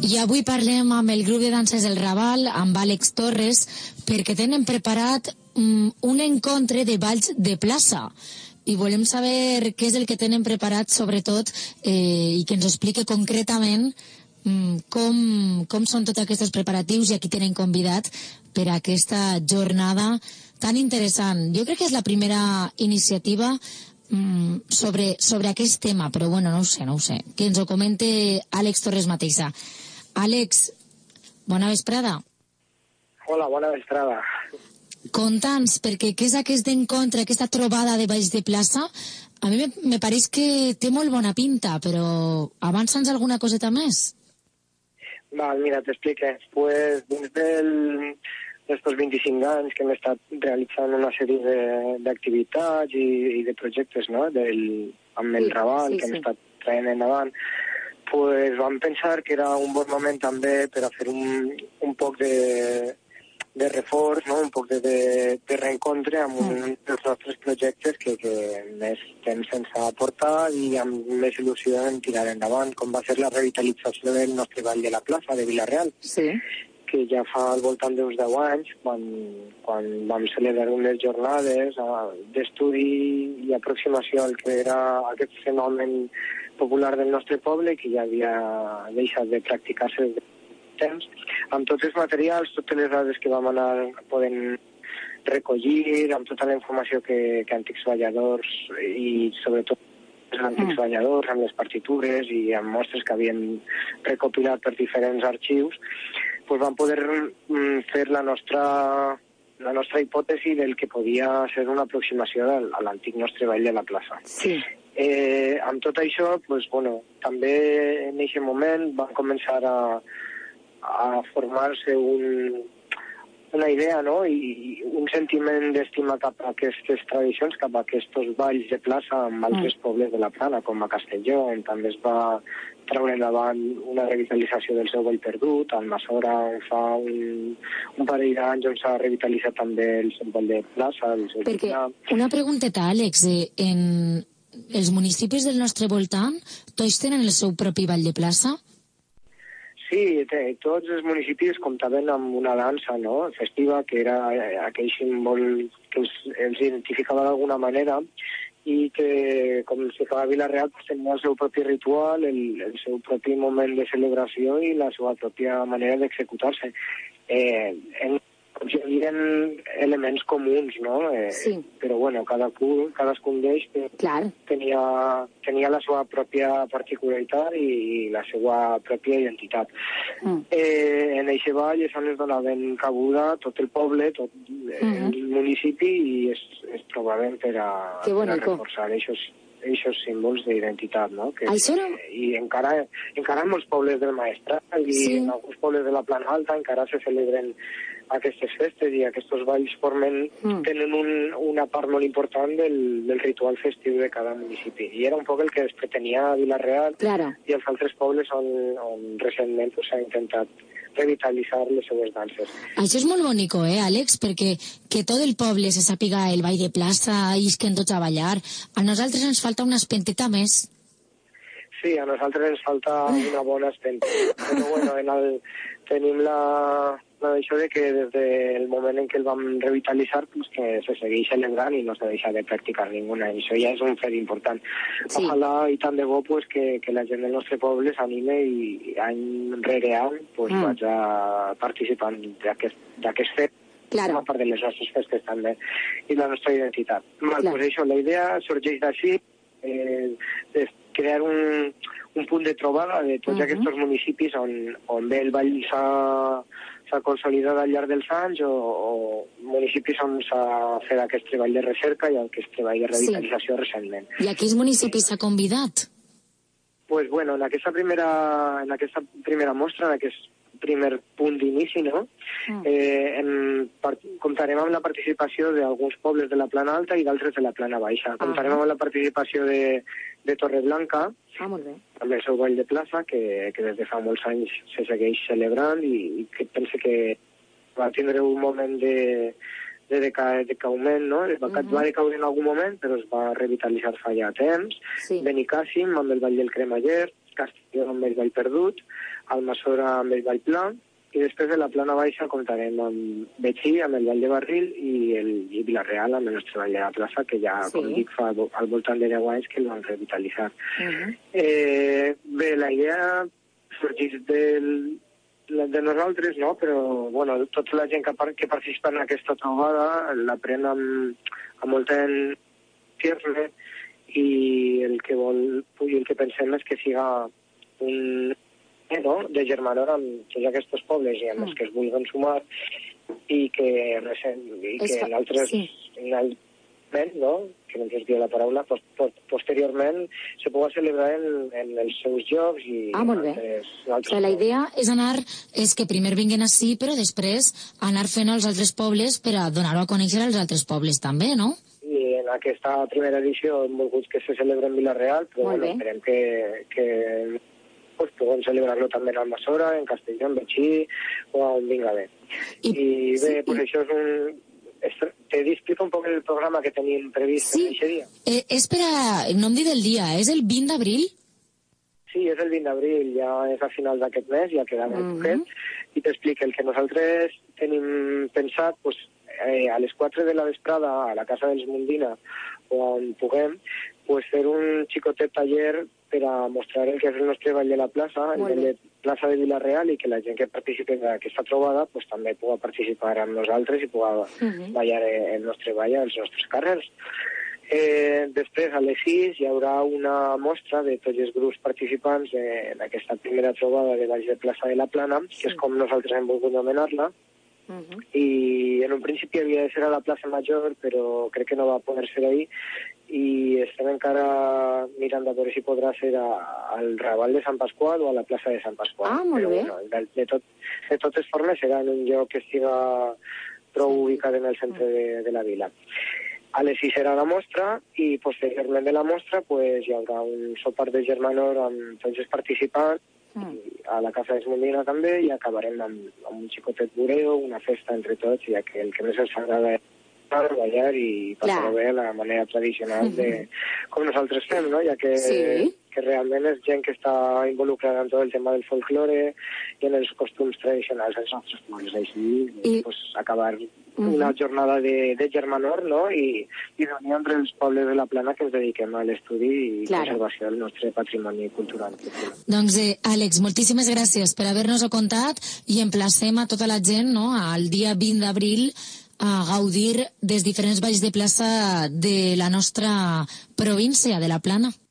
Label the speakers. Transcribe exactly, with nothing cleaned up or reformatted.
Speaker 1: I avui parlem amb el grup de danses del Raval, amb Àlex Torres, perquè tenen preparat um, un encontre de balls de plaça. I volem saber què és el que tenen preparat, sobretot, eh, i que ens ho explique concretament um, com, com són tots aquests preparatius i a qui tenen convidat per a aquesta jornada tan interessant. Jo crec que és la primera iniciativa um, sobre, sobre aquest tema, però bueno, no ho sé, no ho sé. Que ens ho comente Àlex Torres mateixa. Àlex, bona vesprada.
Speaker 2: Hola, bona vesprada.
Speaker 1: Conta'ns, perquè què és aquest encontre, aquesta trobada de balls de plaça? A mi me, me pareix que té molt bona pinta, però avança'ns alguna coseta més.
Speaker 2: Val, mira, t'explique. Pues, dins del, d'estos vint-i-cinc anys que hem estat realitzant una sèrie d'activitats i, i de projectes, no?, del, amb el Raval, sí, sí, que hem sí. estat traient endavant, pues vam pensar que era un bon moment també per a fer un, un poc de, de reforç, no? Un poc de, de, de reencontre amb un dels nostres projectes que, que més temps sense aportar i amb més il·lusió en tirar endavant, com va ser la revitalització del nostre Ball de la Plaça de Vila-real, sí. que ja fa al voltant d'uns deu anys, quan, quan vam celebrar unes jornades d'estudi i aproximació al que era aquest fenomen popular del nostre poble, que ja havia deixat de practicar-se de temps, amb tots els materials, totes les dades que vam anar podent recollir, amb tota la informació que, que antics balladors i sobretot els antics mm. balladors, amb les partitures i amb mostres que havien recopilat per diferents arxius, pues vam poder mm, fer la nostra, la nostra hipòtesi del que podia ser una aproximació a l'antic nostre ball de la plaça. Sí. Eh, amb tot això, pues, bueno, també en aquest moment van començar a, a formar-se un, una idea, no?, i un sentiment d'estima cap a aquestes tradicions, cap a aquests balls de plaça amb altres mm. pobles de la Plana, com a Castelló, on també es va treure endavant una revitalització del seu ball perdut, al Massora, on fa un, un parell d'anys on s'ha revitalitzat també el seu ball de plaça. El seu
Speaker 1: Perquè, una pregunteta, Àlex, eh, en els municipis del nostre voltant, tots tenen el seu propi ball de plaça?
Speaker 2: Sí, té, tots els municipis comptaven amb una dansa, no?, festiva, que era aquell símbol que els, els identificava d'alguna manera i que, com si fa a Vila-real, tenia el seu propi ritual, el, el seu propi moment de celebració i la seva pròpia manera d'executar-se. Eh, en hi havia elements comuns, no? Eh, sí. Però, bueno, cadascun, cadascun d'ells tenia, tenia la seva pròpia particularitat i, i la seva pròpia identitat. Mm. Eh, en aquest ball és on es donaven cabuda tot el poble, tot mm-hmm. el municipi, i es, es trobaven per a, per a reforçar aquests aquests símbols d'identitat, no? Que,
Speaker 1: Això no...
Speaker 2: I encara, encara en molts pobles del Maestrat i sí. en alguns pobles de la Plana Alta encara se celebren aquestes festes i aquests balls formen, mm. tenen un, una part molt important del, del ritual festiu de cada municipi. I era un poc el que es pretenia a Vila-real claro. i als altres pobles on, on recentment s'ha pues, intentat revitalitzar les seues danses.
Speaker 1: Això és molt bonico, eh, Àlex? Perquè que tot el poble se sàpiga el ball de plaça, isquen tots a ballar. A nosaltres ens falta una espenteta més.
Speaker 2: Sí, a nosaltres ens falta una bona espenteta. Però bueno, en el, tenim la... això de que des del moment en què el vam revitalitzar pues que se segueix celebrant i no se deixa de practicar ninguna. I això ja és un fet important. Sí. Ojalà i tant de bo pues, que, que la gent del nostre poble s'anime i any rere any pues, mm. vaig a participar d'aquest fet. Claro. A part de les nostres festes també i la nostra identitat. Mal, claro. Pues això, la idea sorgeix d'així, eh, de crear un, un punt de trobada de tots uh-huh. aquests municipis on, on bé el ball s'ha s'ha consolidat al llarg dels anys o, o municipis on s'ha fet aquest treball de recerca i aquest treball de revitalització sí. recentment.
Speaker 1: I a quins municipis s'ha convidat?
Speaker 2: Pues bueno, en aquesta primera, en aquesta primera mostra, en aquest primer punt d'inici, no? Mm. Eh, en, per, comptarem amb la participació d'alguns pobles de la Plana Alta i d'altres de la Plana Baixa. Ah. Comptarem amb la participació de, de Torreblanca, ah, molt bé. Amb el seu ball de plaça, que, que des de fa molts anys se segueix celebrant i, i que pense que va tindre un moment de, de deca, decaument, no? Va, uh-huh. va decaure en algun moment, però es va revitalitzar fa ja temps. Sí. Benicàssim, amb el ball del Cremaller, Castelló amb el Vall Perdut, Almassora amb el Vall Pla, i després de la Plana Baixa comptarem amb Betxí, amb el Vall de Barril, i el i Vila-real, amb el nostre Vall de la Plaça, que ja, sí. com dic, fa al voltant de deu anys que el van revitalitzar. Uh-huh. eh, bé, la idea sorgeix del, de nosaltres, no? Però bueno, tota la gent que, que participa en aquesta trobada la pren amb, amb molt entusiasme, i el que vol i el que pensem és que siga un eh, no? de germanor amb tots aquests pobles i amb mm. els que es vulguin sumar, i que, recent, i que en altres sí. en el, no? que no ens diu la paraula, post, post, posteriorment se pugui celebrar en, en els seus llocs. I
Speaker 1: ah, molt bé. Altres, altres o sigui, la idea és anar, és que primer vinguin ací, però després anar fent als altres pobles per a donar-ho a conèixer als altres pobles també, no?
Speaker 2: I en aquesta primera edició hem volgut que se celebri en Vila-real, però bueno, esperem que, que pues, puguem celebrar-lo també en Almassora, en Castelló, en Betxí, o on vinga bé. I, I bé, sí, pues i... això és un... Te explico un poc el programa que tenim previst sí. en aquest dia.
Speaker 1: Eh, és per a... No em di del dia, és el vint d'abril?
Speaker 2: Sí, és el vint d'abril, ja és a final d'aquest mes, ja queda molt uh-huh. poquet, i t'explico el que nosaltres tenim pensat, pues, Eh, a les quatre de la vesprada a la Casa dels Mundina, on puguem, pues, fer un xicotet taller per a mostrar el que és el nostre Vall de la Plaça, el Vall de Plaça de Vila-real, i que la gent que participi en aquesta trobada pues, també pugui participar amb nosaltres i pugui uh-huh. ballar el nostre ball als nostres carrers. Eh, després, a les sis, hi haurà una mostra de tots els grups participants en aquesta primera trobada de Valls de Plaça de la Plana, sí. que és com nosaltres hem volgut anomenar-la. Uh-huh. I en un principi havia de ser a la plaça Major, però crec que no va poder ser ahir, i estem encara mirant de veure si podrà ser a, al Raval de Sant Pasqual o a la plaça de Sant Pasqual.
Speaker 1: Ah, molt
Speaker 2: però,
Speaker 1: bé.
Speaker 2: Bueno, de, de, tot, de totes formes serà en un lloc que estiga prou sí. ubicat en el centre de, de la vila. A les sis serà la mostra, i posteriorment de la mostra pues, hi haurà un sopar de germanor amb tots els participants, mm. a la Casa d'Esmundina també, i acabarem amb, amb un xicotet bureo, una festa entre tots, ja que el que més ens agrada és ballar i passar-ho bé la manera tradicional de com nosaltres fem, no? Ja que, sí. que realment és gent que està involucrada en tot el tema del folklore i en els costums tradicionals dels nostres pobles, així, I... pues, acabar uh-huh. una jornada de, de germanor, no? I, i d'unió entre els pobles de la Plana que ens dediquem a l'estudi i claro. conservació del nostre patrimoni cultural.
Speaker 1: Doncs, eh, Àlex, moltíssimes gràcies per haver-nos-ho contat, i emplacem a tota la gent, no?, al dia vint d'abril a gaudir dels diferents balls de plaça de la nostra província, de la Plana.